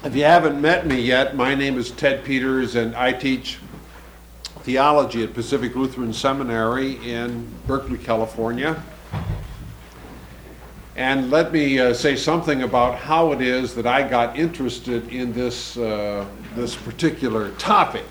If you haven't met me yet, my name is Ted Peters, and I teach theology at Pacific Lutheran Seminary in Berkeley, California. And let me say something about how it is that I got interested in this particular topic.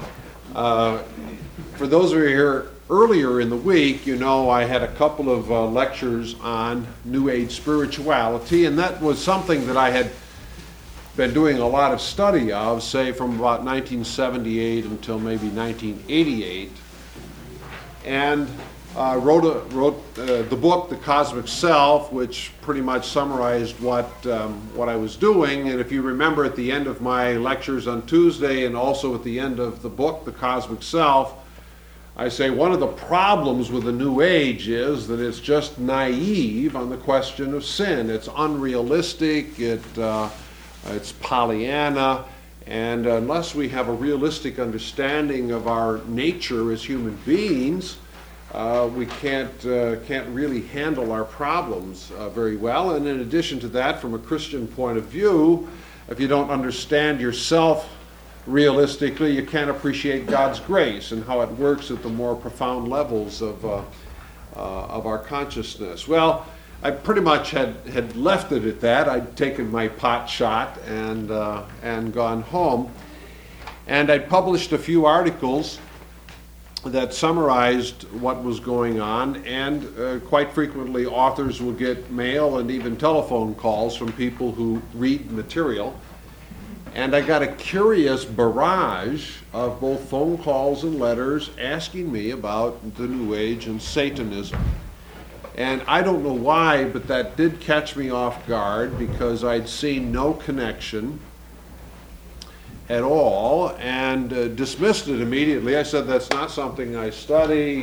For those of you here earlier in the week, you know I had a couple of lectures on New Age spirituality, and that was something that I had been doing a lot of study of, say from about 1978 until maybe 1988, and wrote the book The Cosmic Self, which pretty much summarized what I was doing. And if you remember, at the end of my lectures on Tuesday and also at the end of the book The Cosmic Self, I say one of the problems with the New Age is that it's just naive on the question of sin. It's unrealistic, it's Pollyanna, and unless we have a realistic understanding of our nature as human beings, we can't really handle our problems very well. And in addition to that, from a Christian point of view, if you don't understand yourself realistically, you can't appreciate God's grace and how it works at the more profound levels of our consciousness. Well, I pretty much had left it at that. I'd taken my pot shot and gone home. And I published a few articles that summarized what was going on, and quite frequently authors will get mail and even telephone calls from people who read material. And I got a curious barrage of both phone calls and letters asking me about the New Age and Satanism. And I don't know why, but that did catch me off guard, because I'd seen no connection at all, and dismissed it immediately. I said, that's not something I study.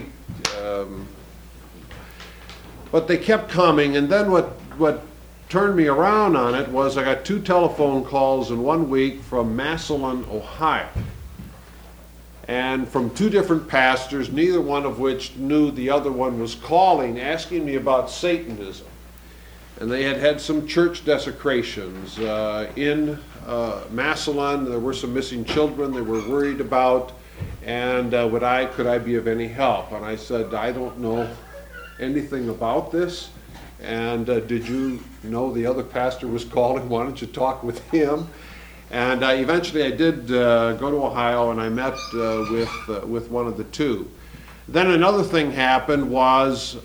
But they kept coming, and then what turned me around on it was I got 2 telephone calls in 1 week from Massillon, Ohio. And from 2 different pastors, neither one of which knew the other one was calling, asking me about Satanism. And they had had some church desecrations in Massillon. There were some missing children they were worried about, and could I be of any help? And I said, I don't know anything about this. And did you know the other pastor was calling? Why don't you talk with him? And eventually I did go to Ohio, and I met with one of the 2. Then another thing happened was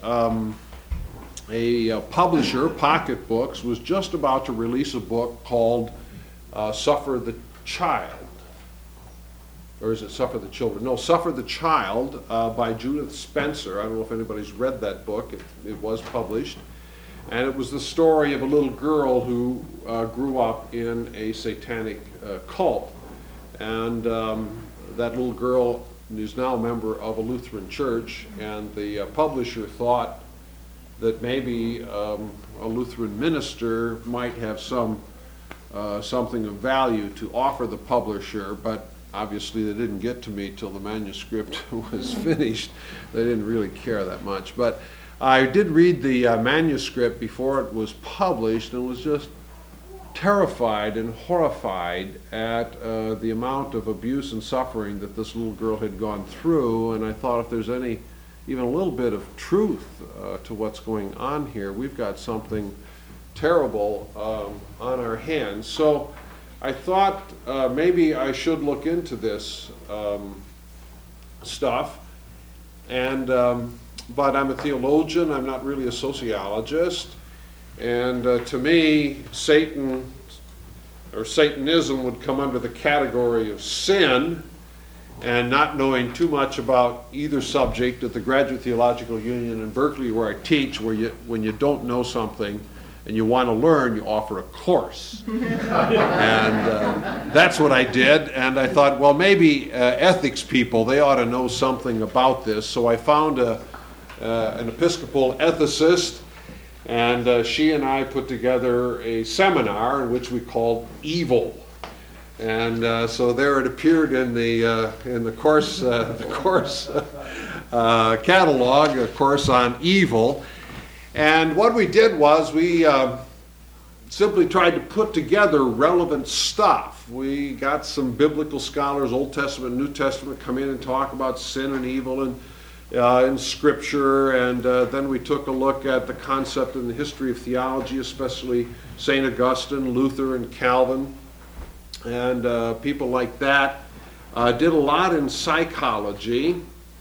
a publisher, Pocket Books, was just about to release a book called Suffer the Child. Or is it Suffer the Children? No, Suffer the Child by Judith Spencer. I don't know if anybody's read that book. It was published. And it was the story of a little girl who grew up in a satanic cult. And that little girl is now a member of a Lutheran church, and the publisher thought that maybe a Lutheran minister might have something of value to offer the publisher, but obviously they didn't get to me till the manuscript was finished. They didn't really care that much. But I did read the manuscript before it was published, and was just terrified and horrified at the amount of abuse and suffering that this little girl had gone through. And I thought, if there's even a little bit of truth to what's going on here, we've got something terrible on our hands. So I thought maybe I should look into this stuff. And but I'm a theologian, I'm not really a sociologist, and to me, Satan or Satanism would come under the category of sin, and not knowing too much about either subject at the Graduate Theological Union in Berkeley, where I teach, when you don't know something and you want to learn, you offer a course. And that's what I did, and I thought, well, maybe ethics people, they ought to know something about this. So I found an Episcopal ethicist, and she and I put together a seminar in which we called Evil. And so there it appeared in the course catalog, a course on evil. And what we did was we simply tried to put together relevant stuff. We got some biblical scholars, Old Testament, New Testament, come in and talk about sin and evil in Scripture, and then we took a look at the concept and the history of theology, especially St. Augustine, Luther, and Calvin, and people like that. Did a lot in psychology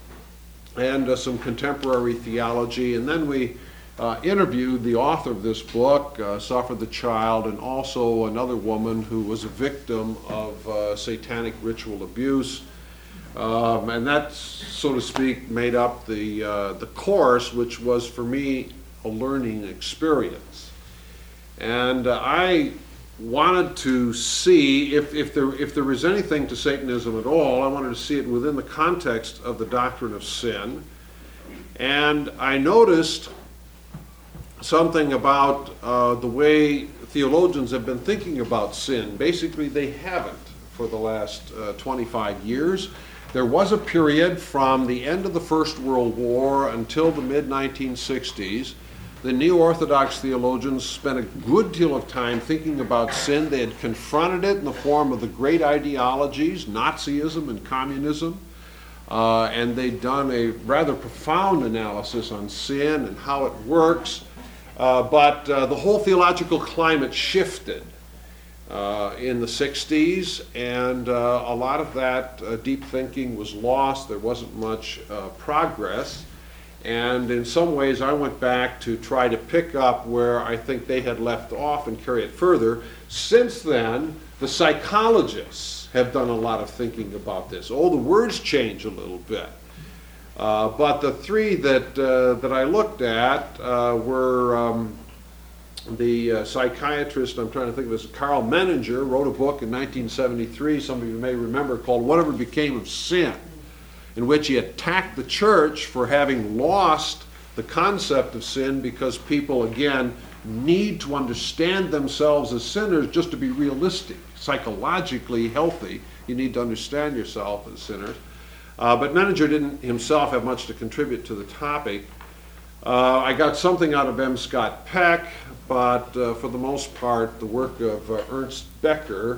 and some contemporary theology, and then we interviewed the author of this book, Suffer the Child, and also another woman who was a victim of satanic ritual abuse. And that, so to speak, made up the course, which was for me a learning experience. And I wanted to see if there was anything to Satanism at all. I wanted to see it within the context of the doctrine of sin. And I noticed something about the way theologians have been thinking about sin. Basically, they haven't for the last 25 years. There was a period from the end of the First World War until the mid-1960s. The Neo-Orthodox theologians spent a good deal of time thinking about sin. They had confronted it in the form of the great ideologies, Nazism and communism, and they'd done a rather profound analysis on sin and how it works. But the whole theological climate shifted in the 60s, and a lot of that deep thinking was lost. There wasn't much progress. And in some ways, I went back to try to pick up where I think they had left off and carry it further. Since then, the psychologists have done a lot of thinking about this. Oh, the words change a little bit. But the three that I looked at were the psychiatrist, I'm trying to think of this, Karl Menninger, wrote a book in 1973, some of you may remember, called Whatever Became of Sin, in which he attacked the church for having lost the concept of sin because people, again, need to understand themselves as sinners just to be realistic, psychologically healthy. You need to understand yourself as sinners. But Menninger didn't himself have much to contribute to the topic. I got something out of M. Scott Peck, but for the most part, the work of Ernst Becker,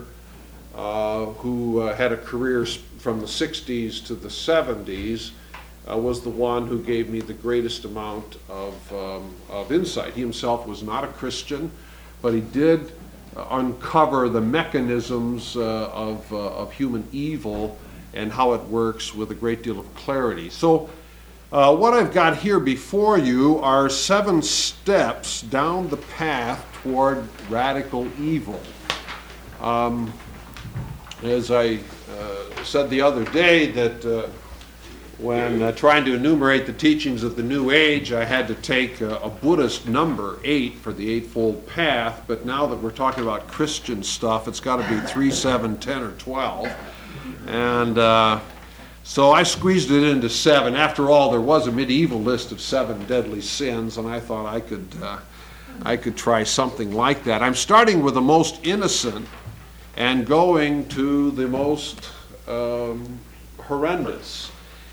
who had a career from the 60s to the 70s, was the one who gave me the greatest amount of insight. He himself was not a Christian, but he did uncover the mechanisms of human evil and how it works with a great deal of clarity. So what I've got here before you are 7 steps down the path toward radical evil. As I said the other day, that when trying to enumerate the teachings of the New Age, I had to take a Buddhist number, 8, for the Eightfold Path, but now that we're talking about Christian stuff, it's got to be 3, 7, 10, or 12. And so I squeezed it into 7. After all, there was a medieval list of 7 deadly sins, and I thought I could try something like that. I'm starting with the most innocent and going to the most horrendous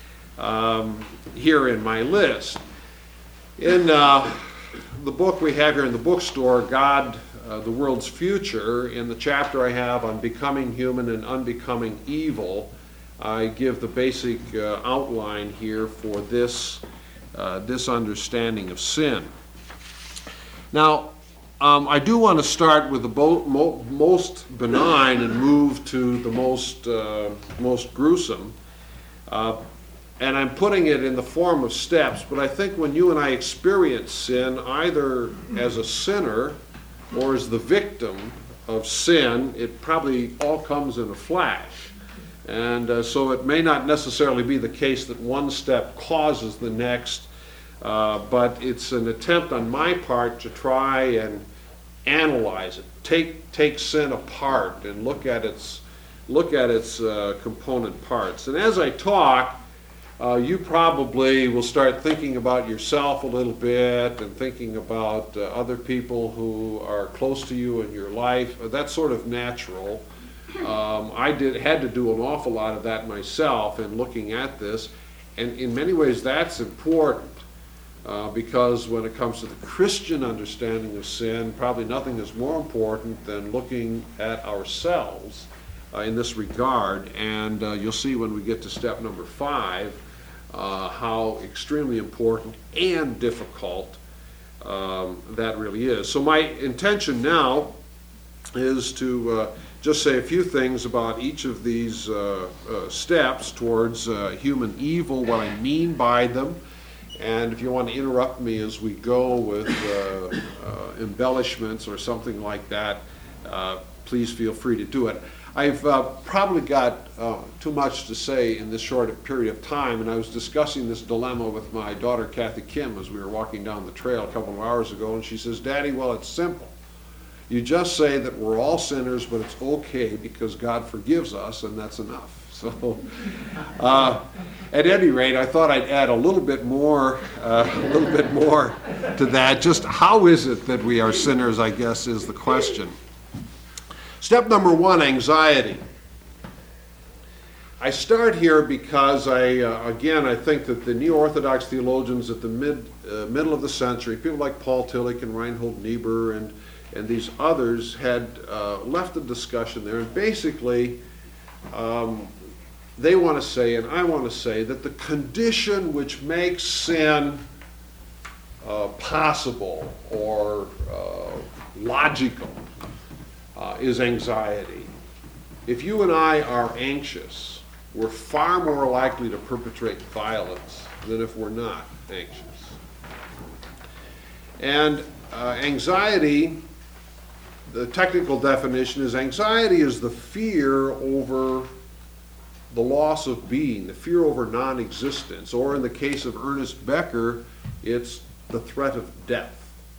here in my list. In the book we have here in the bookstore, God, the World's Future, in the chapter I have on becoming human and unbecoming evil, I give the basic outline here for this understanding of sin. Now, I do want to start with the most benign and move to the most gruesome. And I'm putting it in the form of steps, but I think when you and I experience sin, either as a sinner or as the victim of sin, it probably all comes in a flash. And so it may not necessarily be the case that one step causes the next, but it's an attempt on my part to try and analyze it, take sin apart and look at its component parts. And as I talk, you probably will start thinking about yourself a little bit and thinking about other people who are close to you in your life. That's sort of natural. I had to do an awful lot of that myself in looking at this, and in many ways that's important. because when it comes to the Christian understanding of sin, probably nothing is more important than looking at ourselves in this regard. And you'll see when we get to step number 5 how extremely important and difficult that really is. So my intention now is to just say a few things about each of these steps towards human evil, what I mean by them. And if you want to interrupt me as we go with embellishments or something like that, please feel free to do it. I've probably got too much to say in this short period of time, and I was discussing this dilemma with my daughter Kathy Kim as we were walking down the trail a couple of hours ago, and she says, "Daddy, well, it's simple. You just say that we're all sinners, but it's okay because God forgives us, and that's enough." So, at any rate, I thought I'd add a little bit more to that. Just how is it that we are sinners, I guess, is the question. Step number 1, anxiety. I start here because I think that the Neo-Orthodox theologians at the middle of the century, people like Paul Tillich and Reinhold Niebuhr and these others had left the discussion there, and basically they want to say, and I want to say, that the condition which makes sin possible or logical is anxiety. If you and I are anxious, we're far more likely to perpetrate violence than if we're not anxious. And anxiety, the technical definition is anxiety is the fear over the loss of being, the fear over non-existence, or in the case of Ernest Becker, it's the threat of death.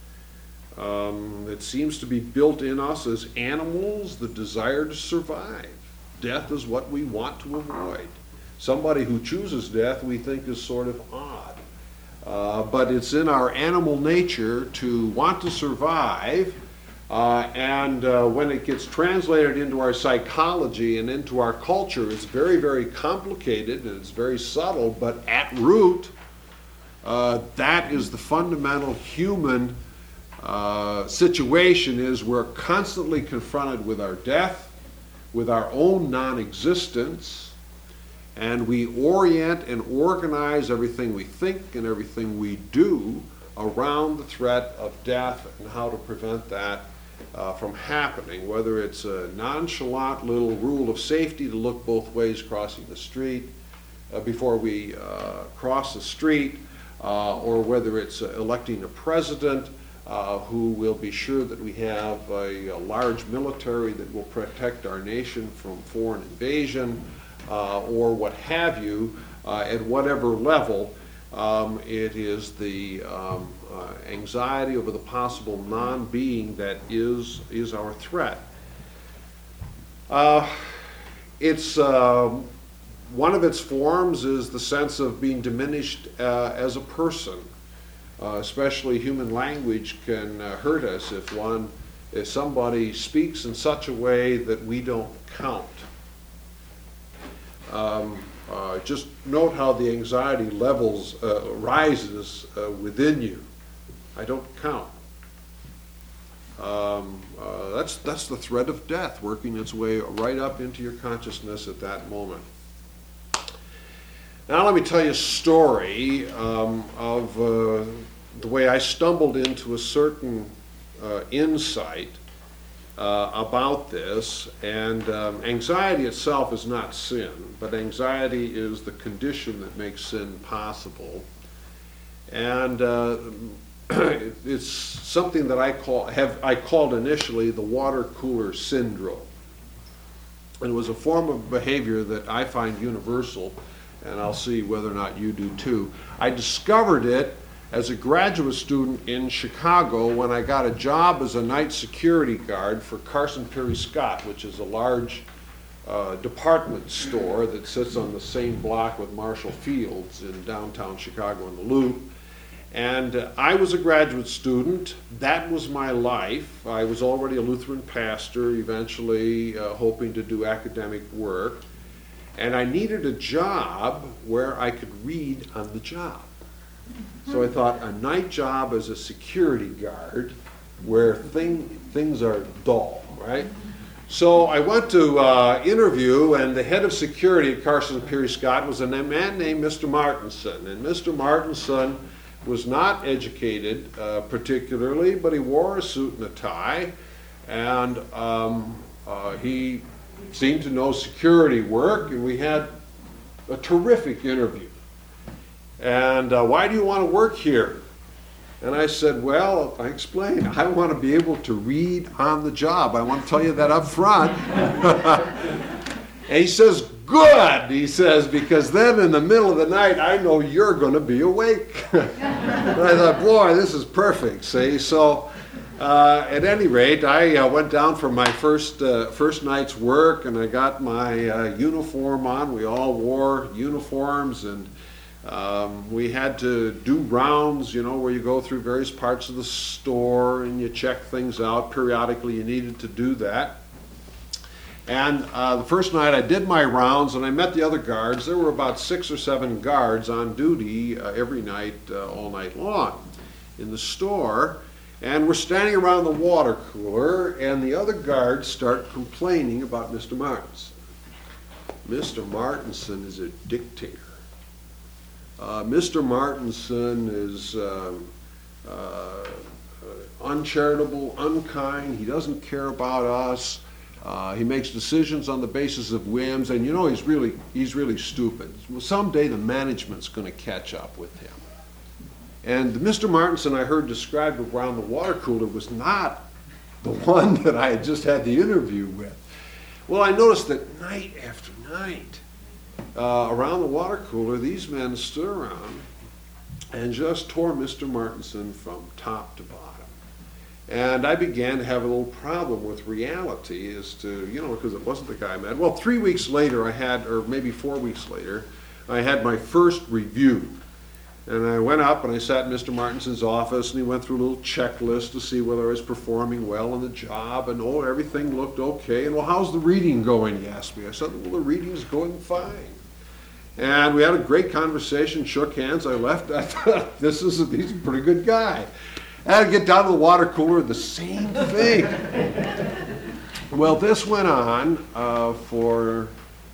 It seems to be built in us as animals, the desire to survive. Death is what we want to avoid. Somebody who chooses death we think is sort of odd. But it's in our animal nature to want to survive, and when it gets translated into our psychology and into our culture, it's very, very complicated and it's very subtle, but at root, that is the fundamental human situation. Is we're constantly confronted with our death, with our own non-existence, and we orient and organize everything we think and everything we do around the threat of death and how to prevent that from happening, whether it's a nonchalant little rule of safety to look both ways crossing the street before we cross the street, or whether it's electing a president who will be sure that we have a large military that will protect our nation from foreign invasion, or what have you, at whatever level. It is the anxiety over the possible non-being that is our threat. It's one of its forms is the sense of being diminished as a person. Especially human language can hurt us if somebody speaks in such a way that we don't count. Just note how the anxiety levels rises within you. I don't count. That's the threat of death working its way right up into your consciousness at that moment. Now let me tell you a story of the way I stumbled into a certain insight about this. And anxiety itself is not sin, but anxiety is the condition that makes sin possible. And it's something that I called initially the water cooler syndrome. And it was a form of behavior that I find universal, and I'll see whether or not you do too. I discovered it as a graduate student in Chicago when I got a job as a night security guard for Carson Pirie Scott, which is a large department store that sits on the same block with Marshall Fields in downtown Chicago in the Loop. And I was a graduate student. That was my life. I was already a Lutheran pastor, eventually hoping to do academic work. And I needed a job where I could read on the job. So I thought, a night job as a security guard where things are dull, right? So I went to interview, and the head of security at Carson Peary Scott was a man named Mr. Martinson. And Mr. Martinson was not educated particularly, but he wore a suit and a tie, and he seemed to know security work, and we had a terrific interview. And why do you want to work here? And I said, well, I explained, I want to be able to read on the job. I want to tell you that up front. And he says, good, he says, because then in the middle of the night, I know you're going to be awake. And I thought, boy, this is perfect, see? So at any rate, I went down for my first night's work, and I got my uniform on. We all wore uniforms, and we had to do rounds, where you go through various parts of the store and you check things out. Periodically you needed to do that. And the first night I did my rounds, and I met the other guards. There were about 6 or 7 guards on duty every night, all night long in the store. And we're standing around the water cooler, and the other guards start complaining about Mr. Martinson. Mr. Martinson is a dictator. Mr. Martinson is uncharitable, unkind. He doesn't care about us. He makes decisions on the basis of whims, and he's really stupid. Well, someday the management's going to catch up with him. And Mr. Martinson I heard described around the water cooler was not the one that I had just had the interview with. Well, I noticed that night after night, around the water cooler, these men stood around and just tore Mr. Martinson from top to bottom. And I began to have a little problem with reality as to, because it wasn't the guy I met. Well, 3 weeks later or maybe 4 weeks later, I had my first review. And I went up and I sat in Mr. Martinson's office, and he went through a little checklist to see whether I was performing well on the job, and everything looked okay. And well, how's the reading going, he asked me. I said, well, the reading's going fine. And we had a great conversation, shook hands. I left. I thought, he's a pretty good guy. And I'd get down to the water cooler, the same thing. Well, this went on for,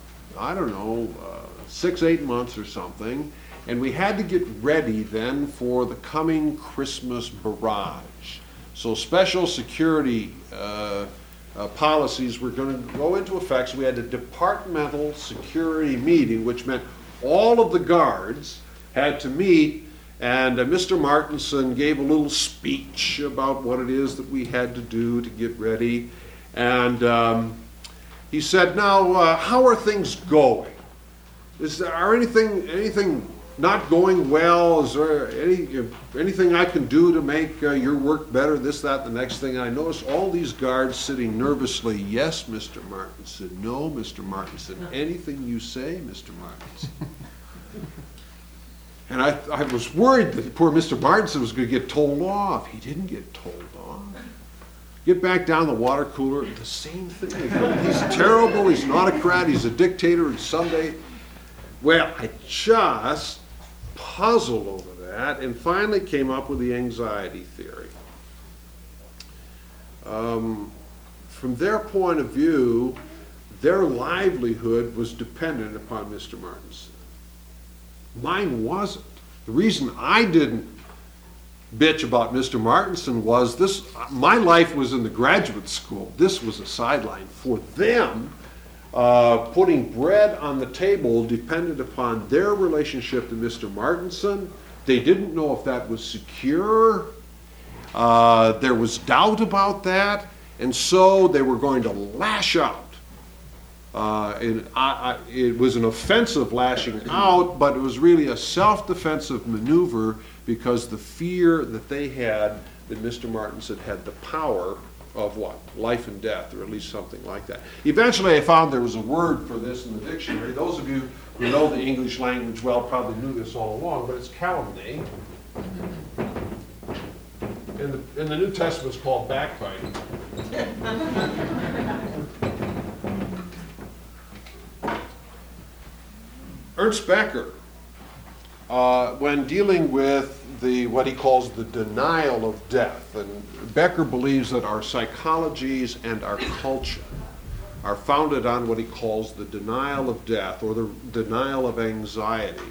6, 8 months or something. And we had to get ready then for the coming Christmas barrage. So special security policies were going to go into effect. So we had a departmental security meeting, which meant all of the guards had to meet, and Mr. Martinson gave a little speech about what it is that we had to do to get ready. And he said, now, how are things going? Are anything not going well? Is there anything I can do to make your work better, this, that, the next thing? And I noticed all these guards sitting nervously. Yes, Mr. Martinson. No, Mr. Martinson. Anything you say, Mr. Martinson. And I was worried that poor Mr. Martinson was going to get told off. He didn't get told off. Get back down the water cooler, the same thing again. He's terrible, he's an autocrat, he's a dictator, and someday... Well, I just puzzled over that and finally came up with the anxiety theory. From their point of view, their livelihood was dependent upon Mr. Martinson. Mine wasn't. The reason I didn't bitch about Mr. Martinson was my life was in the graduate school. This was a sideline. For them, putting bread on the table depended upon their relationship to Mr. Martinson. They didn't know if that was secure. There was doubt about that, and so they were going to lash out. It was an offensive lashing out, but it was really a self-defensive maneuver because the fear that they had that Mr. Martinson had the power of what? Life and death, or at least something like that. Eventually I found there was a word for this in the dictionary. Those of you who know the English language well probably knew this all along, but it's calumny. In the New Testament it's called backbiting. Ernst Becker when dealing with what he calls the denial of death. And Becker believes that our psychologies and our culture are founded on what he calls the denial of death, or the denial of anxiety.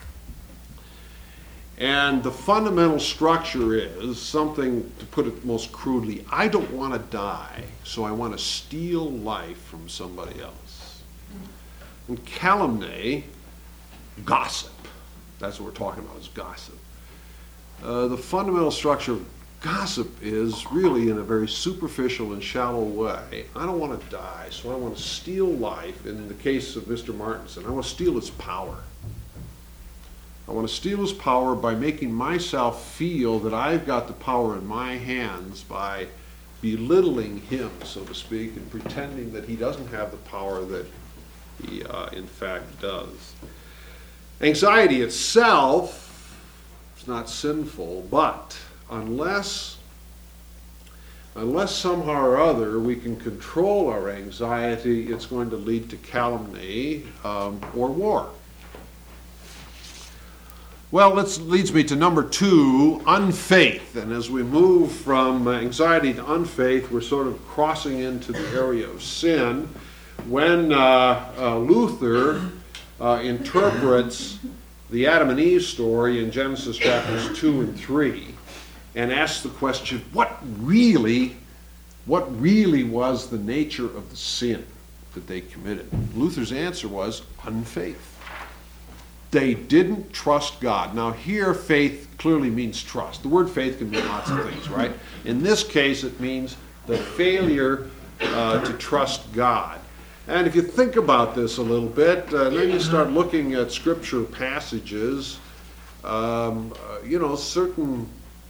And the fundamental structure is something, to put it most crudely, I don't want to die, so I want to steal life from somebody else. And calumny, gossip, that's what we're talking about, is gossip. The fundamental structure of gossip is really in a very superficial and shallow way. I don't want to die, so I want to steal life. And in the case of Mr. Martinson, I want to steal his power. I want to steal his power by making myself feel that I've got the power in my hands by belittling him, so to speak, and pretending that he doesn't have the power that he in fact does. Anxiety itself is not sinful, but unless somehow or other we can control our anxiety, it's going to lead to calumny or war. Well, this leads me to number 2, unfaith. And as we move from anxiety to unfaith, we're sort of crossing into the area of sin. When Luther interprets the Adam and Eve story in Genesis chapters 2 and 3 and asks the question, what really was the nature of the sin that they committed? Luther's answer was unfaith. They didn't trust God. Now here, faith clearly means trust. The word faith can mean lots of things, right? In this case, it means the failure to trust God. And if you think about this a little bit, then you start looking at scripture passages, certain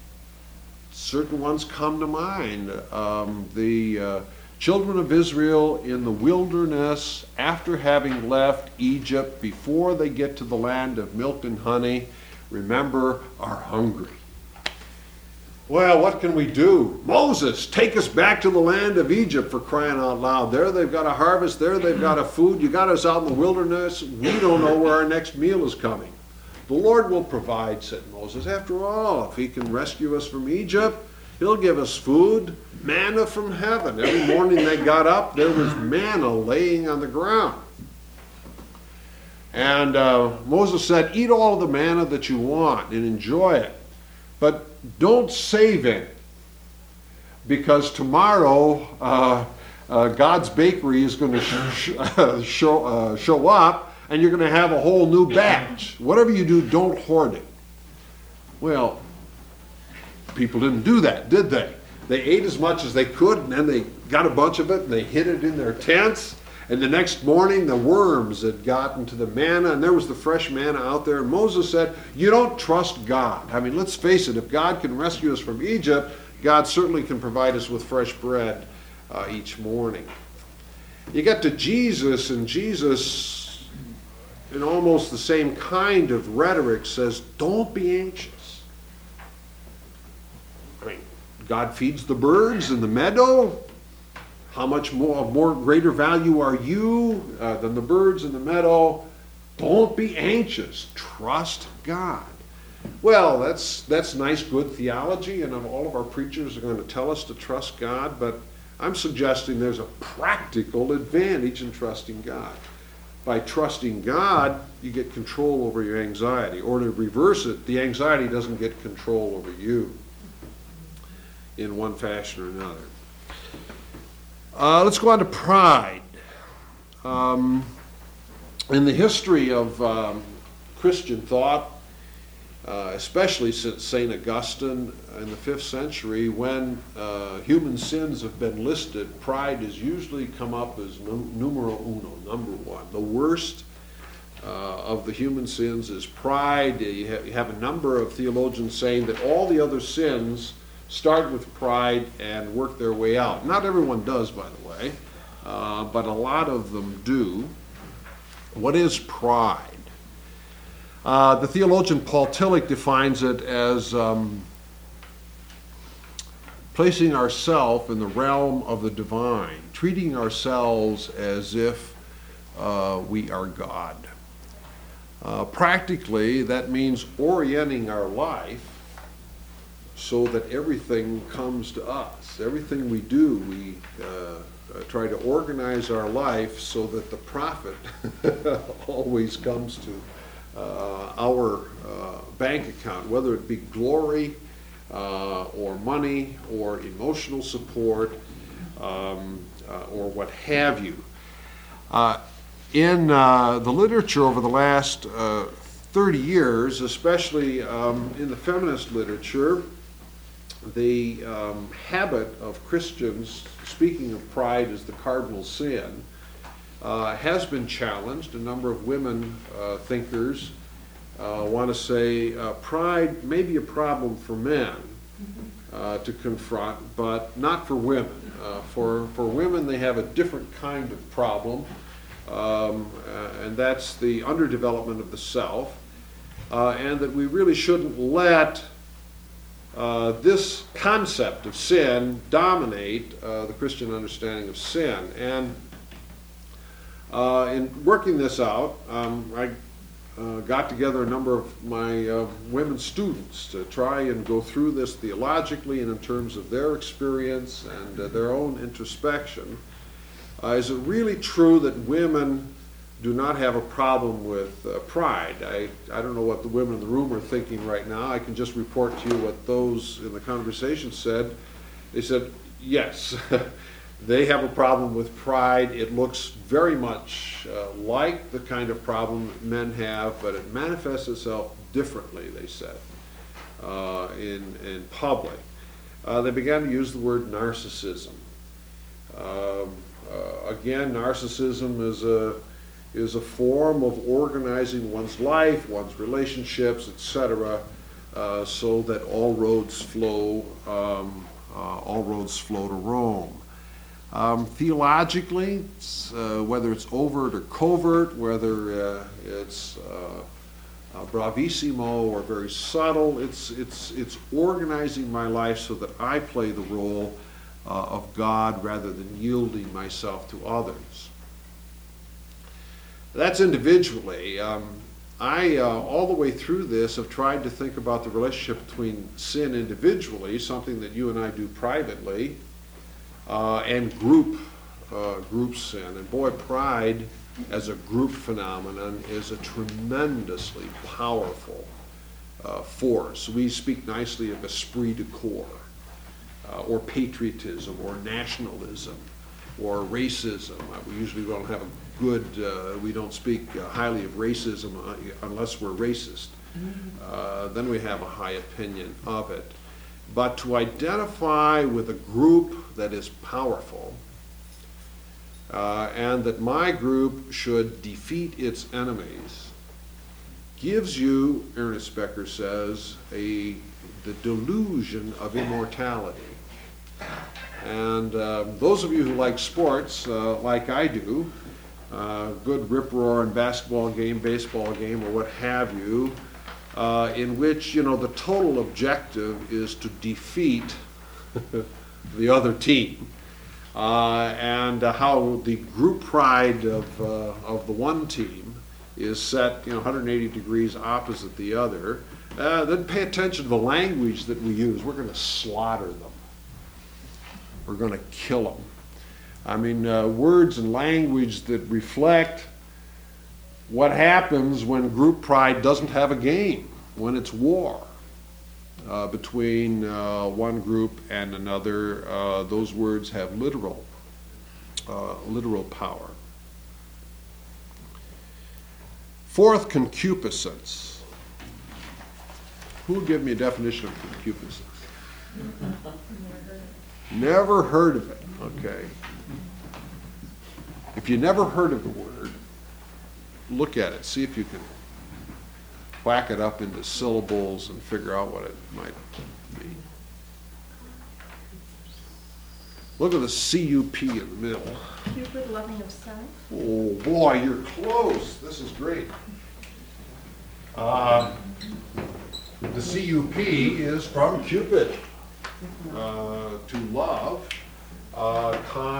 ones come to mind. The children of Israel in the wilderness, after having left Egypt, before they get to the land of milk and honey, remember, are hungry. Well, what can we do? Moses, take us back to the land of Egypt, for crying out loud. There they've got a harvest, there they've got a food. You got us out in the wilderness. We don't know where our next meal is coming. The Lord will provide, said Moses. After all, if he can rescue us from Egypt, he'll give us food, manna from heaven. Every morning they got up, there was manna laying on the ground. And Moses said, eat all of the manna that you want and enjoy it. But don't save it, because tomorrow God's bakery is going to show up, and you're going to have a whole new batch. Whatever you do, don't hoard it. Well, people didn't do that, did they? They ate as much as they could, and then they got a bunch of it, and they hid it in their tents. And the next morning, the worms had gotten to the manna, and there was the fresh manna out there. And Moses said, you don't trust God. I mean, let's face it, if God can rescue us from Egypt, God certainly can provide us with fresh bread each morning. You get to Jesus, and Jesus, in almost the same kind of rhetoric, says, don't be anxious. I mean, God feeds the birds in the meadow. How much more greater value are you than the birds in the meadow? Don't be anxious. Trust God. Well, that's nice, good theology, and all of our preachers are going to tell us to trust God, but I'm suggesting there's a practical advantage in trusting God. By trusting God, you get control over your anxiety. Or to reverse it, the anxiety doesn't get control over you in one fashion or another. Let's go on to pride. In the history of Christian thought, especially since St. Augustine in the 5th century, when human sins have been listed, pride has usually come up as numero uno, number one. The worst of the human sins is pride. You have a number of theologians saying that all the other sins start with pride and work their way out. Not everyone does, by the way, but a lot of them do. What is pride? The theologian Paul Tillich defines it as placing ourselves in the realm of the divine, treating ourselves as if we are God. Practically, that means orienting our life so that everything comes to us. Everything we do, we try to organize our life so that the profit always comes to our bank account, whether it be glory or money or emotional support or what have you. In the literature over the last 30 years, especially in the feminist literature, the habit of Christians speaking of pride as the cardinal sin has been challenged. A number of women thinkers want to say pride may be a problem for men to confront, but not for women. For women, they have a different kind of problem, and that's the underdevelopment of the self, and that we really shouldn't let this concept of sin dominate the Christian understanding of sin. And in working this out, I got together a number of my women students to try and go through this theologically and in terms of their experience and their own introspection. Is it really true that women do not have a problem with pride? I don't know what the women in the room are thinking right now. I can just report to you what those in the conversation said. They said, yes, they have a problem with pride. It looks very much like the kind of problem that men have, but it manifests itself differently, they said, in public. They began to use the word narcissism. Again, narcissism is a form of organizing one's life, one's relationships, etc., so that all roads flow to Rome. Theologically, whether it's overt or covert, whether it's bravissimo or very subtle, it's organizing my life so that I play the role of God rather than yielding myself to others. That's individually. I, all the way through this, have tried to think about the relationship between sin individually, something that you and I do privately, and group sin. And boy, pride as a group phenomenon is a tremendously powerful force. We speak nicely of esprit de corps, or patriotism, or nationalism, or racism. We usually don't have a good, we don't speak highly of racism unless we're racist. Then we have a high opinion of it. But to identify with a group that is powerful, and that my group should defeat its enemies, gives you, Ernest Becker says, the delusion of immortality. And those of you who like sports, like I do, good rip-roaring basketball game, baseball game, or what have you, in which, you know, the total objective is to defeat the other team. And how the group pride of the one team is set, 180 degrees opposite the other. Then pay attention to the language that we use. We're going to slaughter them. We're going to kill them. I mean, words and language that reflect what happens when group pride doesn't have a game, when it's war between one group and another. Those words have literal power. Fourth, concupiscence. Who will give me a definition of concupiscence? Never heard of it. Okay. If you never heard of the word, look at it. See if you can whack it up into syllables and figure out what it might be. Look at the CUP in the middle. Cupid, loving of self. Oh boy, you're close. This is great. The CUP is from Cupid. To love.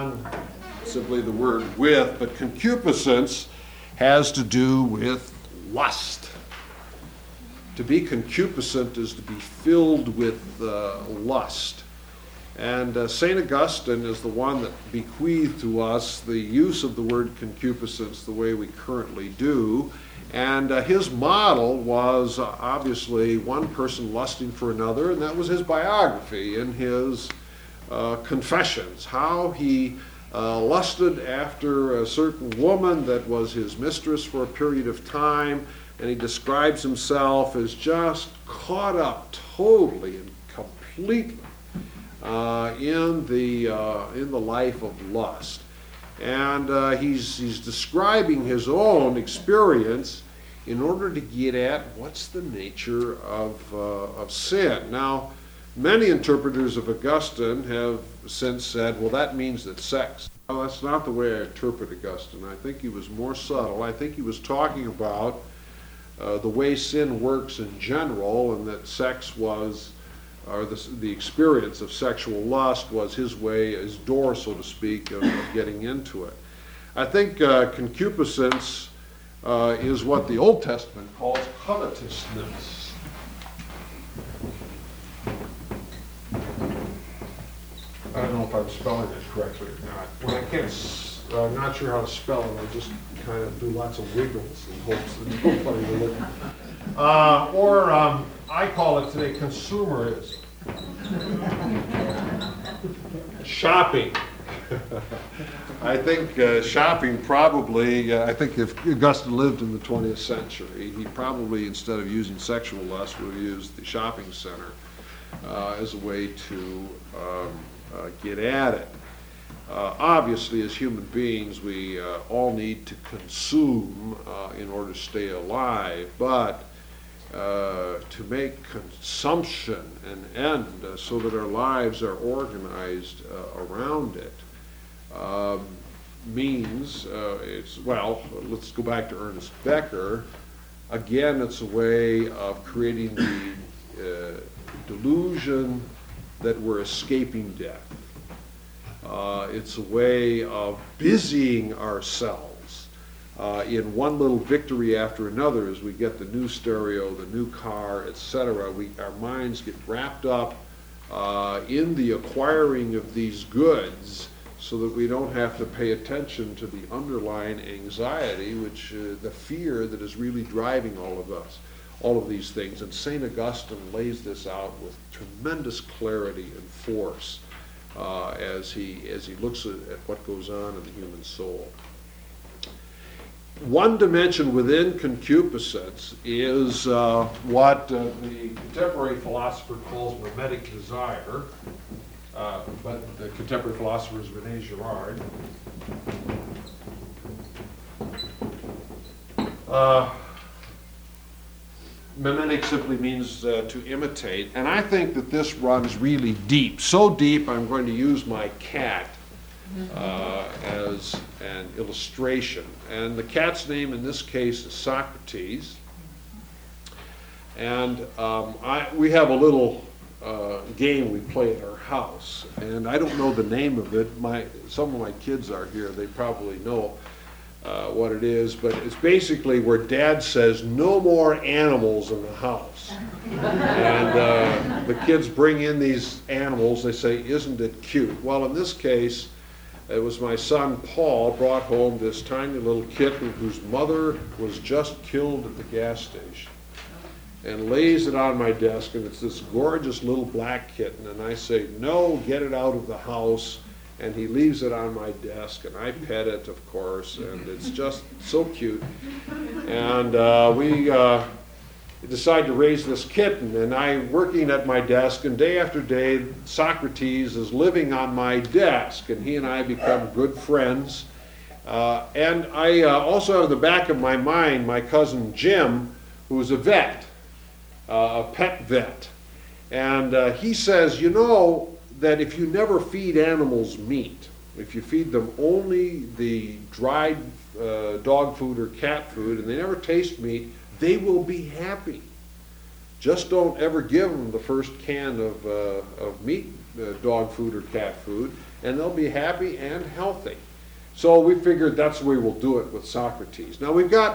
Simply the word with, but concupiscence has to do with lust. To be concupiscent is to be filled with lust. And St. Augustine is the one that bequeathed to us the use of the word concupiscence the way we currently do. And his model was obviously one person lusting for another, and that was his biography in his Confessions, how he lusted after a certain woman that was his mistress for a period of time, and he describes himself as just caught up totally and completely in the life of lust. And he's describing his own experience in order to get at what's the nature of sin. Now, many interpreters of Augustine have since said, well, that means that sex. Well, that's not the way I interpret Augustine. I think he was more subtle. I think he was talking about the way sin works in general, and that sex was, or the experience of sexual lust was his way, his door, so to speak, of getting into it. I think concupiscence is what the Old Testament calls covetousness. I don't know if I'm spelling it correctly or not. When I can't, I'm not sure how to spell it, I just kind of do lots of wiggles in hopes that nobody will look. Or I call it today consumerism. Shopping. I think shopping probably, I think if Augustine lived in the 20th century, he probably, instead of using sexual lust, would have used the shopping center as a way to get at it. Obviously, as human beings, we all need to consume in order to stay alive, but to make consumption an end so that our lives are organized around it means well, let's go back to Ernest Becker. Again, it's a way of creating the delusion that we're escaping death. It's a way of busying ourselves in one little victory after another as we get the new stereo, the new car, etc. Our minds get wrapped up in the acquiring of these goods so that we don't have to pay attention to the underlying anxiety, which the fear that is really driving all of these things. And St. Augustine lays this out with tremendous clarity and force as he looks at what goes on in the human soul. One dimension within concupiscence is what the contemporary philosopher calls mimetic desire, but the contemporary philosopher is René Girard. Mimetic simply means to imitate, and I think that this runs really deep. So deep, I'm going to use my cat as an illustration. And the cat's name in this case is Socrates. And we have a little game we play at our house, and I don't know the name of it. Some of my kids are here. They probably know what it is, but it's basically where Dad says no more animals in the house. And the kids bring in these animals. They say, isn't it cute? Well, in this case, it was my son Paul brought home this tiny little kitten whose mother was just killed at the gas station, and lays it on my desk, and it's this gorgeous little black kitten, and I say, no, get it out of the house. And he leaves it on my desk, and I pet it, of course, and it's just so cute. And we decide to raise this kitten, and I'm working at my desk, and day after day, Socrates is living on my desk, and he and I become good friends. And I also have in the back of my mind my cousin Jim, who's a vet, a pet vet. And he says, you know, that if you never feed animals meat, if you feed them only the dried dog food or cat food, and they never taste meat, they will be happy. Just don't ever give them the first can of meat, dog food or cat food, and they'll be happy and healthy. So we figured that's the way we'll do it with Socrates. Now we've got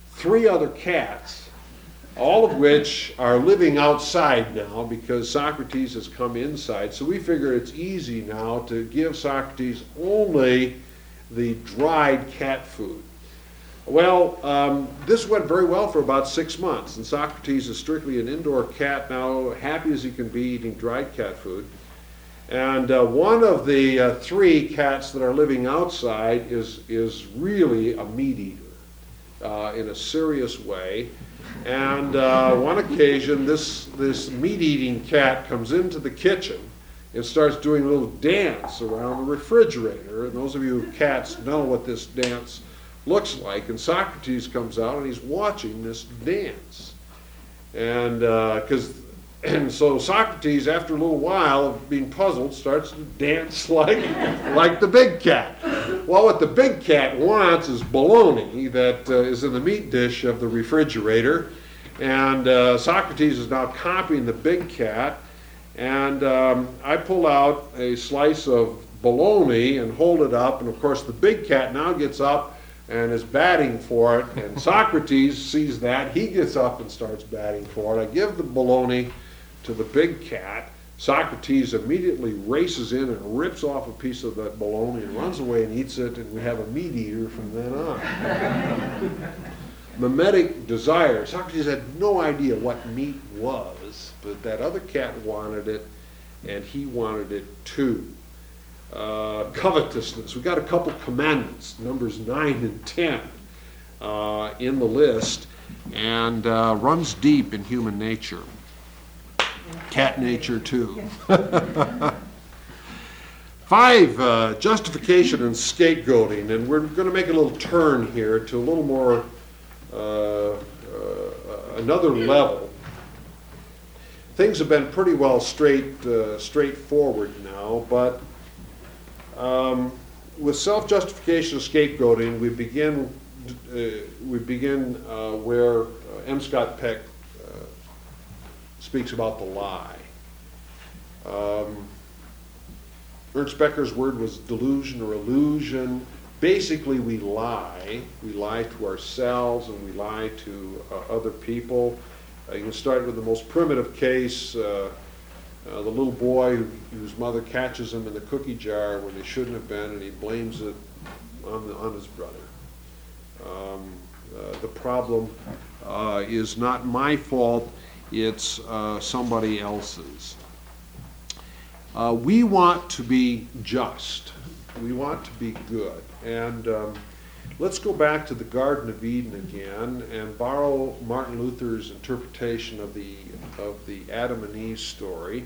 3 other cats, all of which are living outside now because Socrates has come inside. So we figure it's easy now to give Socrates only the dried cat food. Well, this went very well for about 6 months, and Socrates is strictly an indoor cat now, happy as he can be eating dried cat food. And one of the 3 cats that are living outside is really a meat eater in a serious way. And one occasion, this meat-eating cat comes into the kitchen and starts doing a little dance around the refrigerator. And those of you who have cats know what this dance looks like. And Socrates comes out and he's watching this dance. And so Socrates, after a little while of being puzzled, starts to dance like the big cat. Well, what the big cat wants is bologna that is in the meat dish of the refrigerator. And Socrates is now copying the big cat. And I pull out a slice of bologna and hold it up. And of course, the big cat now gets up and is batting for it. And Socrates sees that. He gets up and starts batting for it. I give the bologna to the big cat. Socrates immediately races in and rips off a piece of that bologna and runs away and eats it, and we have a meat eater from then on. Mimetic desire. Socrates had no idea what meat was, but that other cat wanted it, and he wanted it too. Covetousness. We've got a couple commandments, numbers 9 and 10, in the list, and runs deep in human nature. Cat nature too. 5, justification and scapegoating, and we're going to make a little turn here to a little more another level. Things have been pretty well straightforward now, but with self-justification and scapegoating, we begin where M. Scott Peck speaks about the lie. Ernst Becker's word was delusion or illusion. Basically, we lie. We lie to ourselves and we lie to other people. You can start with the most primitive case, the little boy whose mother catches him in the cookie jar when they shouldn't have been, and he blames it on his brother. The problem is not my fault. It's somebody else's. We want to be just. We want to be good. And let's go back to the Garden of Eden again and borrow Martin Luther's interpretation of the Adam and Eve story.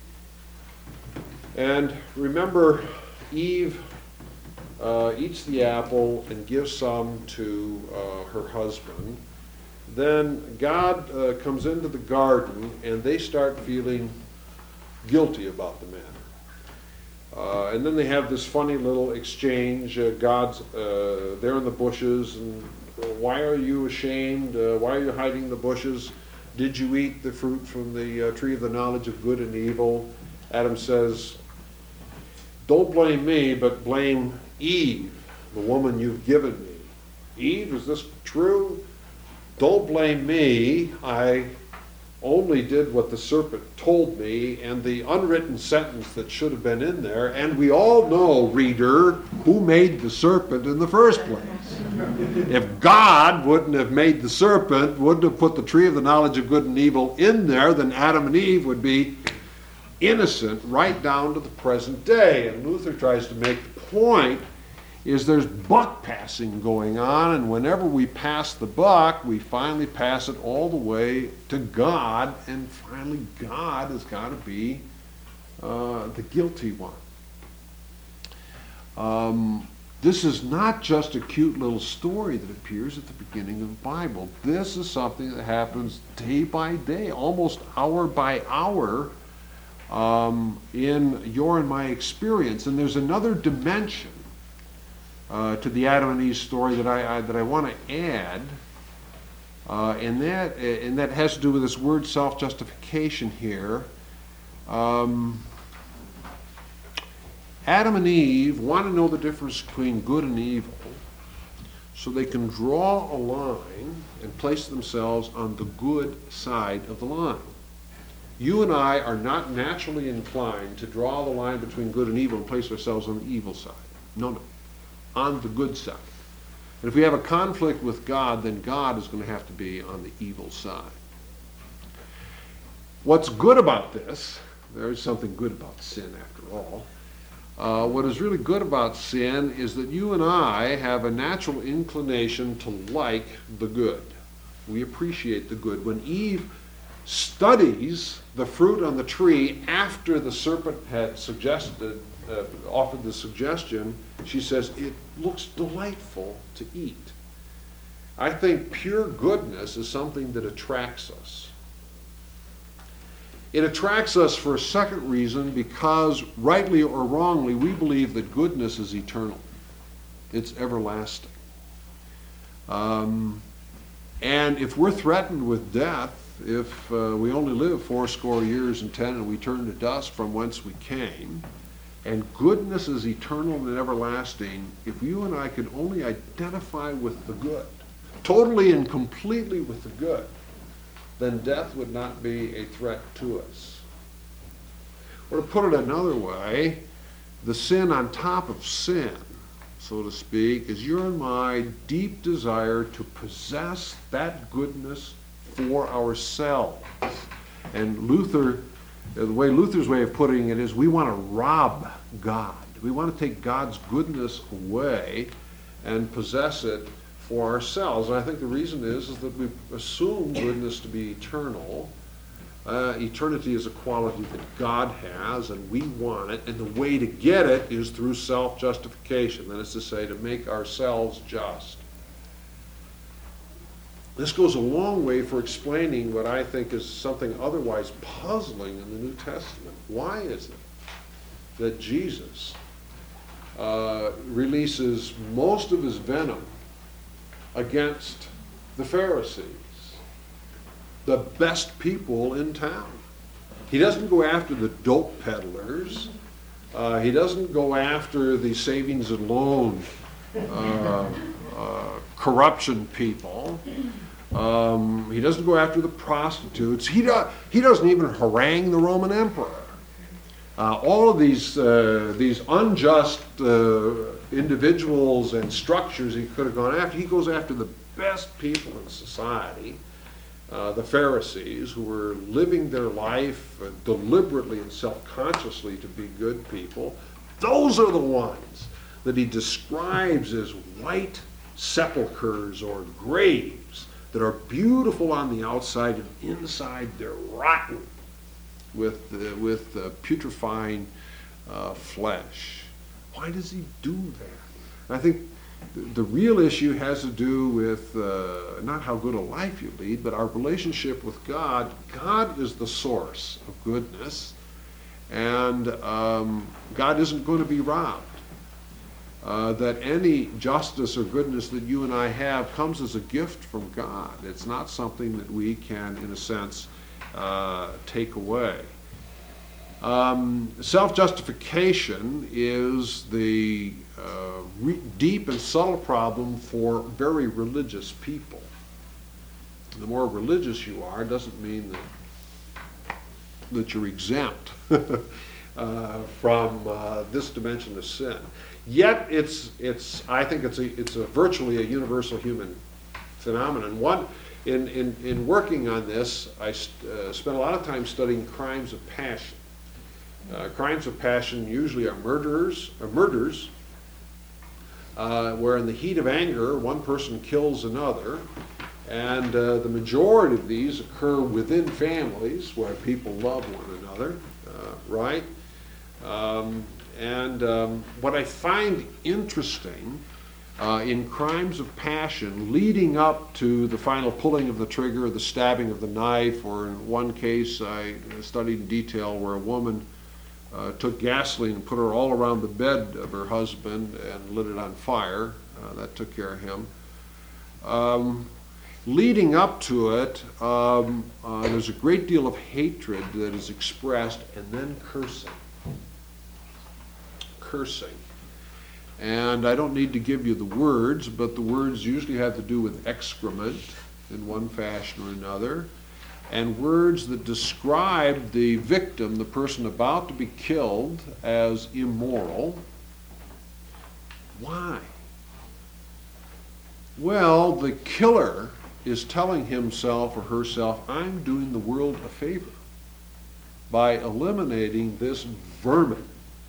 And remember, Eve eats the apple and gives some to her husband. Then God comes into the garden and they start feeling guilty about the matter. And then they have this funny little exchange. God's there in the bushes, and why are you ashamed? Why are you hiding in the bushes? Did you eat the fruit from the tree of the knowledge of good and evil? Adam says, don't blame me, but blame Eve, the woman you've given me. Eve, is this true? Don't blame me. I only did what the serpent told me, and the unwritten sentence that should have been in there, and we all know, reader, who made the serpent in the first place. If God wouldn't have made the serpent, wouldn't have put the tree of the knowledge of good and evil in there, then Adam and Eve would be innocent right down to the present day. And Luther tries to make the point is there's buck passing going on, and whenever we pass the buck, we finally pass it all the way to God, and finally God has got to be the guilty one. This is not just a cute little story that appears at the beginning of the Bible. This is something that happens day by day, almost hour by hour, in your and my experience. And there's another dimension to the Adam and Eve story that I want to add, and that has to do with this word self-justification here. Adam and Eve want to know the difference between good and evil, so they can draw a line and place themselves on the good side of the line. You and I are not naturally inclined to draw the line between good and evil and place ourselves on the evil side. No, on the good side. And if we have a conflict with God, then God is going to have to be on the evil side. What's good about this, there is something good about sin after all. What is really good about sin is that you and I have a natural inclination to like the good. We appreciate the good. When Eve studies the fruit on the tree after the serpent had offered the suggestion, she says, it looks delightful to eat. I think pure goodness is something that attracts us. It attracts us for a second reason because, rightly or wrongly, we believe that goodness is eternal. It's everlasting. And if we're threatened with death, if we only live 80 years and 10 and we turn to dust from whence we came, and goodness is eternal and everlasting, if you and I could only identify with the good, totally and completely with the good, then death would not be a threat to us. Or to put it another way, the sin on top of sin, so to speak, is your and my deep desire to possess that goodness for ourselves. And the way Luther's way of putting it is we want to rob God. We want to take God's goodness away and possess it for ourselves. And I think the reason is that we assume goodness to be eternal. Eternity is a quality that God has, and we want it, and the way to get it is through self-justification. That is to say, to make ourselves just. This goes a long way for explaining what I think is something otherwise puzzling in the New Testament. Why is it that Jesus releases most of his venom against the Pharisees, the best people in town? He doesn't go after the dope peddlers. He doesn't go after the savings and loan corruption people. He doesn't go after the prostitutes. He doesn't even harangue the Roman emperor. All of these unjust individuals and structures he could have gone after, he goes after the best people in society, the Pharisees, who were living their life deliberately and self-consciously to be good people. Those are the ones that he describes as white sepulchres or graves that are beautiful on the outside, and inside they're rotten with putrefying flesh. Why does he do that? I think the real issue has to do with not how good a life you lead, but our relationship with God. God is the source of goodness, and God isn't going to be robbed. That any justice or goodness that you and I have comes as a gift from God. It's not something that we can, in a sense, take away. Self-justification is the deep and subtle problem for very religious people. The more religious you are doesn't mean that you're exempt from this dimension of sin. Yet I think it's virtually a universal human phenomenon. In working on this, I spent a lot of time studying crimes of passion. Crimes of passion usually are murders, where in the heat of anger, one person kills another, and the majority of these occur within families where people love one another, right? What I find interesting in crimes of passion leading up to the final pulling of the trigger, the stabbing of the knife, or in one case I studied in detail where a woman took gasoline and put her all around the bed of her husband and lit it on fire. That took care of him. Leading up to it, there's a great deal of hatred that is expressed, and then cursing. And I don't need to give you the words, but the words usually have to do with excrement in one fashion or another, and words that describe the victim, the person about to be killed, as immoral. Why? Well, the killer is telling himself or herself, I'm doing the world a favor by eliminating this vermin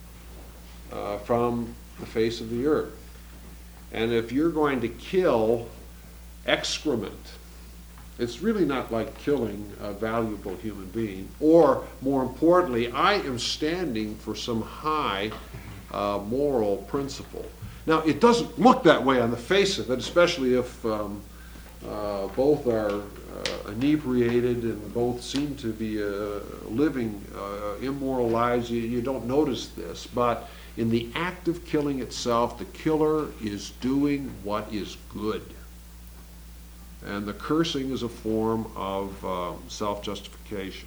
from the face of the earth. And if you're going to kill excrement, it's really not like killing a valuable human being. Or, more importantly, I am standing for some high moral principle. Now, it doesn't look that way on the face of it, especially if both are inebriated and both seem to be living immoral lives. You don't notice this, but in the act of killing itself, the killer is doing what is good. And the cursing is a form of self-justification.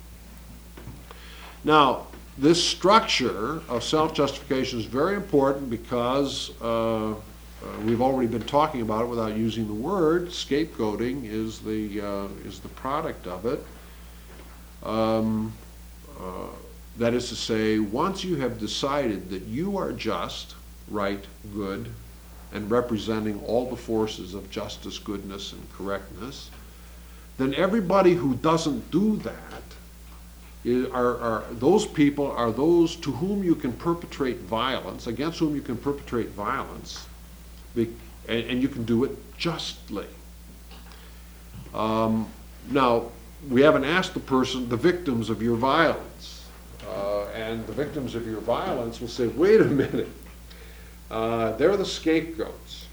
Now, this structure of self-justification is very important because we've already been talking about it without using the word. Scapegoating is the product of it. That is to say, once you have decided that you are just, right, good, and representing all the forces of justice, goodness, and correctness, then everybody who doesn't do that are those people are those to whom you can perpetrate violence, against whom you can perpetrate violence, and you can do it justly. Now, we haven't asked the victims of your violence. And the victims of your violence will say, wait a minute, they're the scapegoats.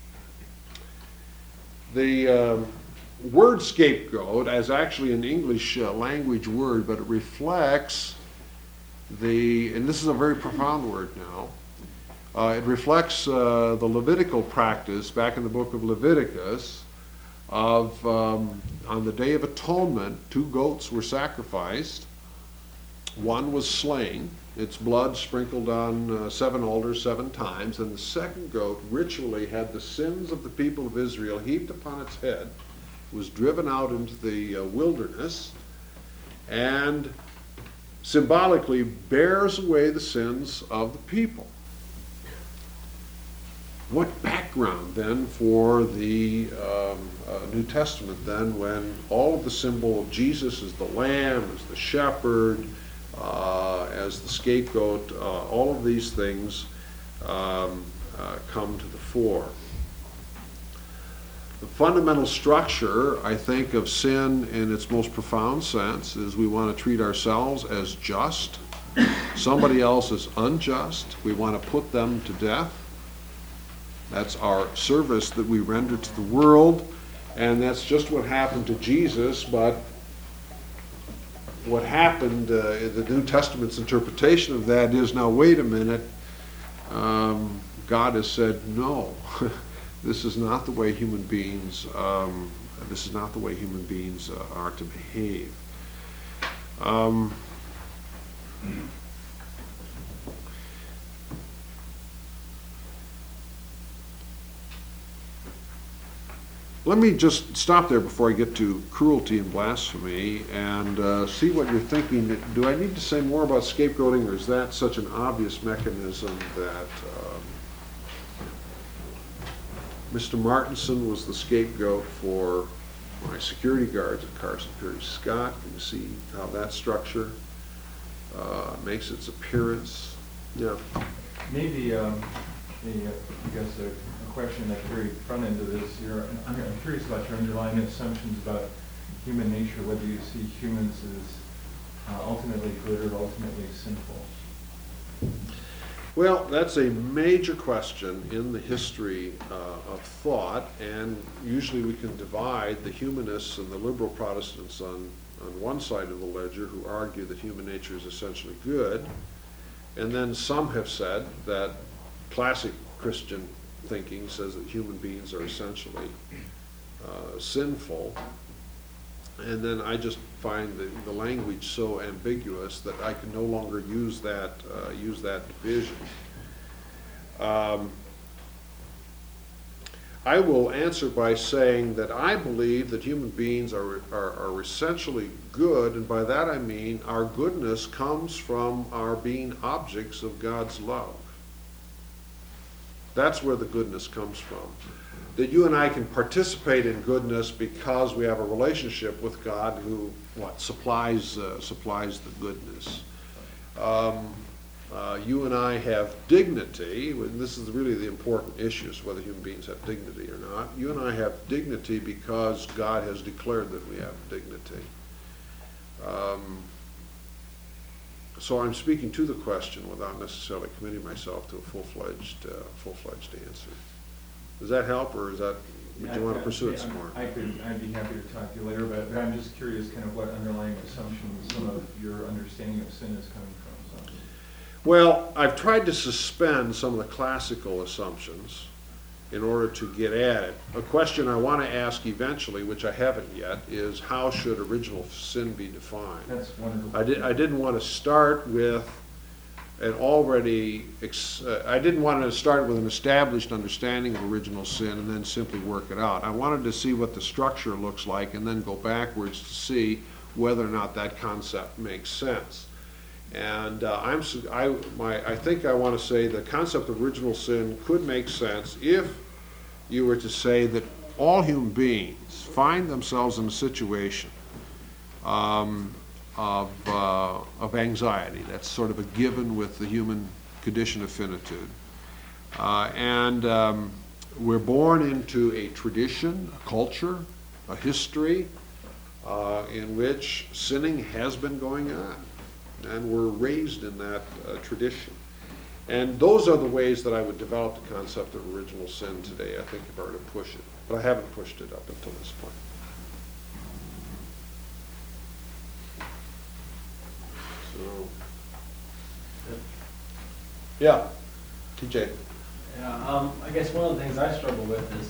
The word scapegoat is actually an English language word, but it reflects and this is a very profound word now, it reflects the Levitical practice back in the book of Leviticus of, on the Day of Atonement, 2 goats were sacrificed. One was slain, its blood sprinkled on 7 altars 7 times, and the second goat ritually had the sins of the people of Israel heaped upon its head, was driven out into the wilderness, and symbolically bears away the sins of the people. What background then for the New Testament then, when all of the symbol of Jesus as the lamb, as the shepherd, as the scapegoat, all of these things come to the fore. The fundamental structure, I think, of sin in its most profound sense is we want to treat ourselves as just, somebody else is unjust, we want to put them to death. That's our service that we render to the world, and that's just what happened to Jesus, but what happened, the New Testament's interpretation of that is, now wait a minute, God has said, no, this is not the way human beings, are to behave. Let me just stop there before I get to cruelty and blasphemy and see what you're thinking. Do I need to say more about scapegoating, or is that such an obvious mechanism that Mr. Martinson was the scapegoat for my security guards at Carson Pirie Scott? Can you see how that structure makes its appearance? Yeah. Maybe, I guess a question at the very front end of this, I'm curious about your underlying assumptions about human nature, whether you see humans as ultimately good or ultimately sinful. Well, that's a major question in the history of thought, and usually we can divide the humanists and the liberal Protestants on one side of the ledger, who argue that human nature is essentially good, and then some have said that classic Christian thinking says that human beings are essentially sinful, and then I just find the language so ambiguous that I can no longer use that division. I will answer by saying that I believe that human beings are essentially good, and by that I mean our goodness comes from our being objects of God's love. That's where the goodness comes from. That you and I can participate in goodness because we have a relationship with God who, supplies the goodness. You and I have dignity, and this is really the important issue, is whether human beings have dignity or not. You and I have dignity because God has declared that we have dignity. So I'm speaking to the question without necessarily committing myself to a full-fledged answer. Does that help, or would you want to pursue it some more? I'd be happy to talk to you later, but I'm just curious kind of what underlying assumptions some of your understanding of sin is coming from. So. Well, I've tried to suspend some of the classical assumptions in order to get at it. A question I want to ask eventually, which I haven't yet, is how should original sin be defined? That's wonderful. I didn't want to start with an I didn't want to start with an established understanding of original sin and then simply work it out. I wanted to see what the structure looks like and then go backwards to see whether or not that concept makes sense. And I think I want to say the concept of original sin could make sense if you were to say that all human beings find themselves in a situation of anxiety. That's sort of a given with the human condition of finitude. We're born into a tradition, a culture, a history in which sinning has been going on. And we're raised in that tradition. And those are the ways that I would develop the concept of original sin today, I think, if I were to push it. But I haven't pushed it up until this point. So, yeah, TJ. Yeah, I guess one of the things I struggle with is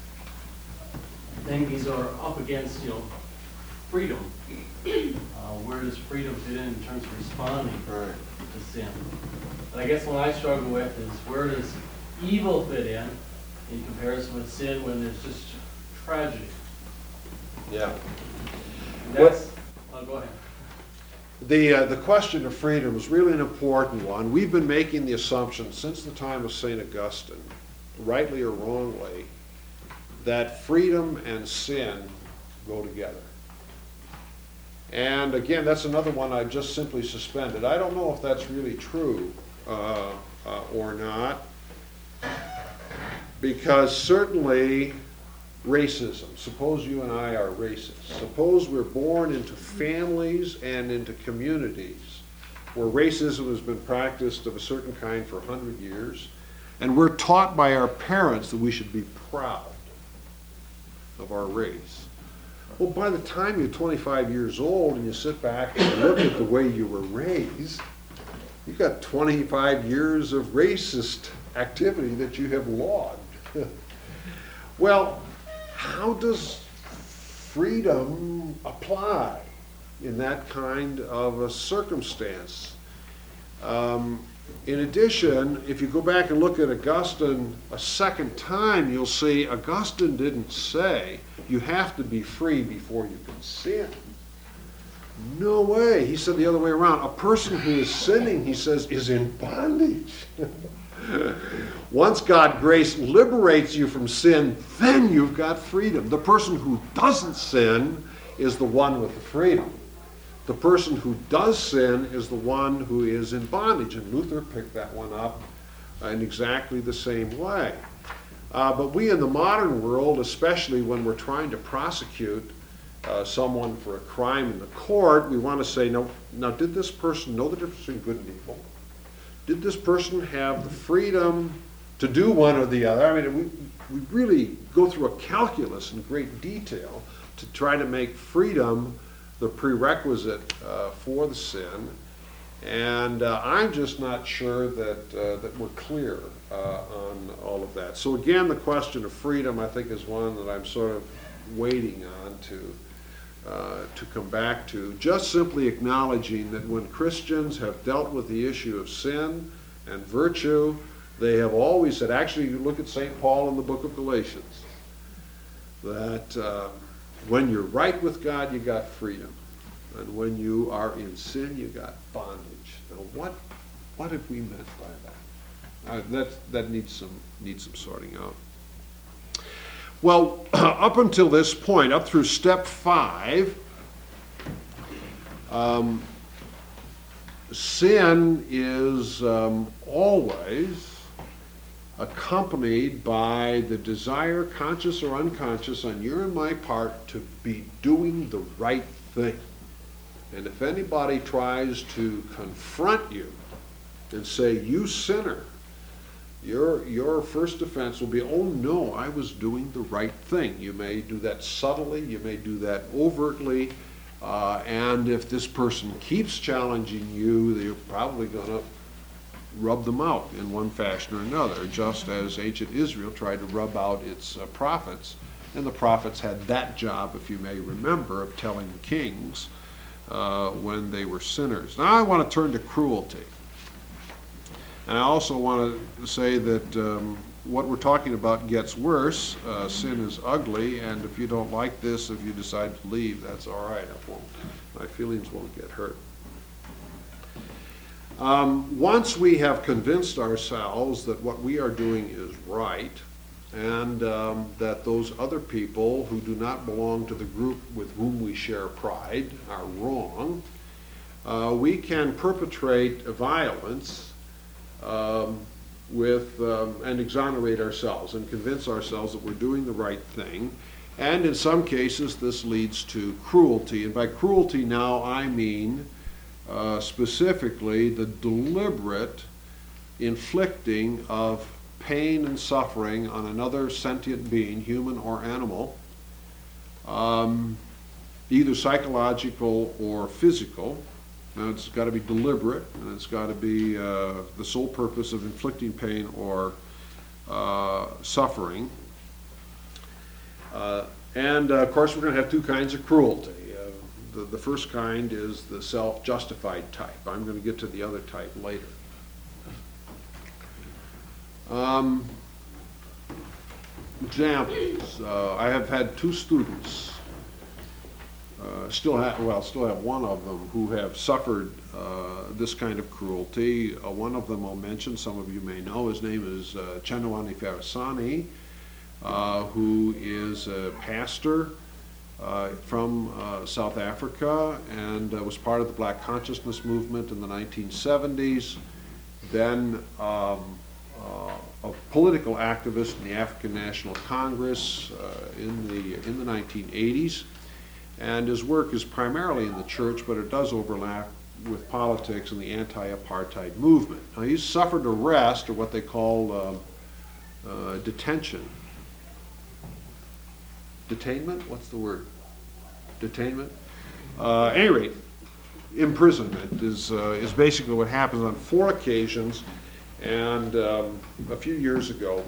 these are up against, freedom. Where does freedom fit in terms of responding to sin? And I guess what I struggle with is where does evil fit in comparison with sin when there's just tragedy? Yeah. And that's, go ahead. The question of freedom is really an important one. We've been making the assumption since the time of St. Augustine, rightly or wrongly, that freedom and sin go together. And again, that's another one I just simply suspended. I don't know if that's really true or not, because certainly racism, suppose you and I are racist. Suppose we're born into families and into communities where racism has been practiced of a certain kind for 100 years, and we're taught by our parents that we should be proud of our race. Well, by the time you're 25 years old and you sit back and look at the way you were raised, you've got 25 years of racist activity that you have logged. Well, how does freedom apply in that kind of a circumstance? In addition, if you go back and look at Augustine a second time, you'll see Augustine didn't say you have to be free before you can sin. No way. He said the other way around. A person who is sinning, he says, is in bondage. Once God's grace liberates you from sin, then you've got freedom. The person who doesn't sin is the one with the freedom. The person who does sin is the one who is in bondage. And Luther picked that one up in exactly the same way. But we in the modern world, especially when we're trying to prosecute someone for a crime in the court, we want to say, now did this person know the difference between good and evil? Did this person have the freedom to do one or the other? I mean, we really go through a calculus in great detail to try to make freedom the prerequisite for the sin. And I'm just not sure that we're clear on all of that. So again, the question of freedom, I think, is one that I'm sort of waiting on to come back to. Just simply acknowledging that when Christians have dealt with the issue of sin and virtue, they have always said, actually, you look at St. Paul in the book of Galatians. that when you're right with God, you got freedom. And when you are in sin, you got bondage. Now, what have we meant by that? That needs some sorting out. Well, up until this point, up through step 5, sin is always accompanied by the desire, conscious or unconscious, on your and my part to be doing the right thing. And if anybody tries to confront you and say, you sinner, your first defense will be, oh no, I was doing the right thing. You may do that subtly, you may do that overtly, and if this person keeps challenging you, you're probably going to rub them out in one fashion or another, just as ancient Israel tried to rub out its prophets, and the prophets had that job, if you may remember, of telling kings when they were sinners. Now I want to turn to cruelty. And I also want to say that what we're talking about gets worse. Sin is ugly, and if you don't like this, if you decide to leave, that's all right. My feelings won't get hurt. Once we have convinced ourselves that what we are doing is right, and that those other people who do not belong to the group with whom we share pride are wrong, we can perpetrate violence and exonerate ourselves and convince ourselves that we're doing the right thing. And in some cases, this leads to cruelty. And by cruelty now, I mean specifically the deliberate inflicting of pain and suffering on another sentient being, human or animal, either psychological or physical. Now, it's got to be deliberate, and it's got to be the sole purpose of inflicting pain or suffering. And of course, we're going to have two kinds of cruelty. The first kind is the self-justified type. I'm going to get to the other type later. Examples. I have had two students, still have one of them, who have suffered this kind of cruelty. One of them I'll mention, some of you may know. His name is Chandwani Farasani, who is a pastor from South Africa and was part of the Black Consciousness movement in the 1970s, then a political activist in the African National Congress in the 1980s, and his work is primarily in the church, but it does overlap with politics and the anti-apartheid movement. Now, he's suffered arrest, or what they call detention. Detainment? What's the word? Detainment? At any rate, imprisonment is basically what happens on 4 occasions. And a few years ago,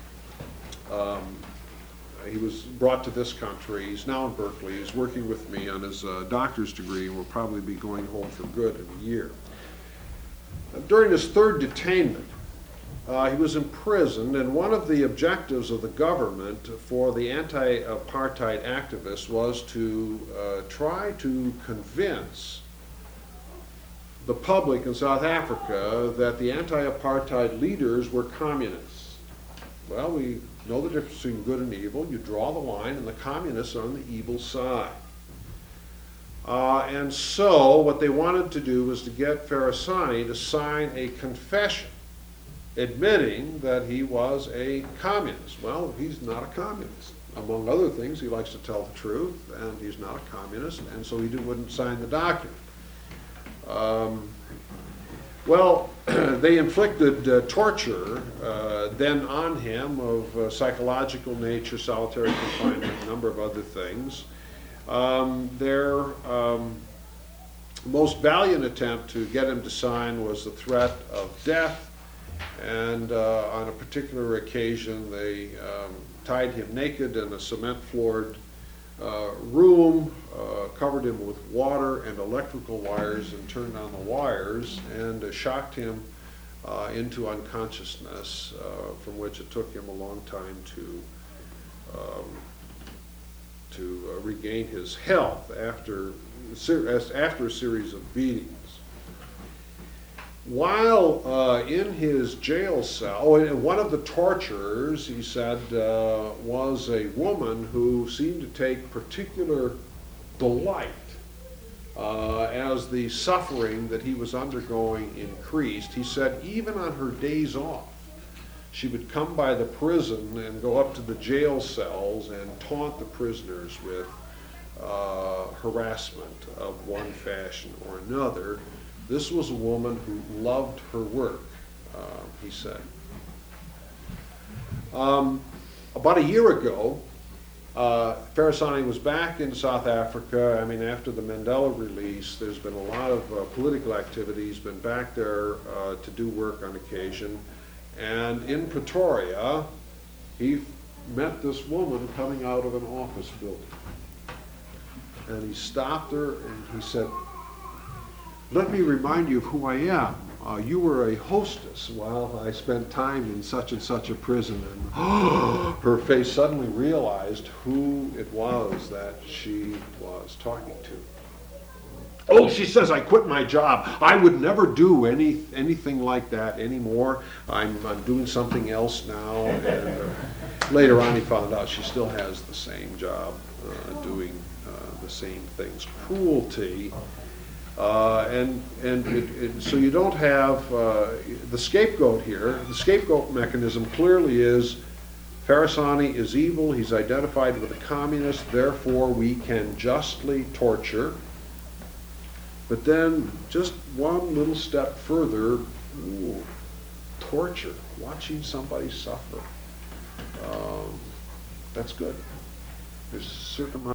he was brought to this country. He's now in Berkeley. He's working with me on his doctor's degree and will probably be going home for good in a year. During his 3rd detainment, he was imprisoned, and one of the objectives of the government for the anti-apartheid activists was to try to convince the public in South Africa that the anti-apartheid leaders were communists. Well, we know the difference between good and evil. You draw the line, and the communists are on the evil side. And so what they wanted to do was to get Farasani to sign a confession admitting that he was a communist. Well, he's not a communist. Among other things, he likes to tell the truth, and he's not a communist, and so he wouldn't sign the document. Well, they inflicted torture then on him of psychological nature, solitary confinement, a number of other things. Their most valiant attempt to get him to sign was the threat of death, and on a particular occasion they tied him naked in a cement-floored room, covered him with water and electrical wires, and turned on the wires, and shocked him into unconsciousness, from which it took him a long time to to regain his health after a series of beatings. While in his jail cell, and one of the torturers, he said, was a woman who seemed to take particular delight as the suffering that he was undergoing increased. He said even on her days off, she would come by the prison and go up to the jail cells and taunt the prisoners with harassment of one fashion or another. This was a woman who loved her work, he said. About a year ago, Farasani was back in South Africa. I mean, after the Mandela release, there's been a lot of political activity. He's been back there to do work on occasion. And in Pretoria, he met this woman coming out of an office building. And he stopped her and he said, "Let me remind you of who I am. You were a hostess while I spent time in such and such a prison." And her face suddenly realized who it was that she was talking to. "Oh," she says, "I quit my job. I would never do anything like that anymore. I'm doing something else now." And later on he found out she still has the same job, doing the same things. Cruelty. So you don't have the scapegoat here. The scapegoat mechanism clearly is Farasani is evil, he's identified with a communist, therefore we can justly torture. But then just one little step further, torture, watching somebody suffer. That's good. There's a certain amount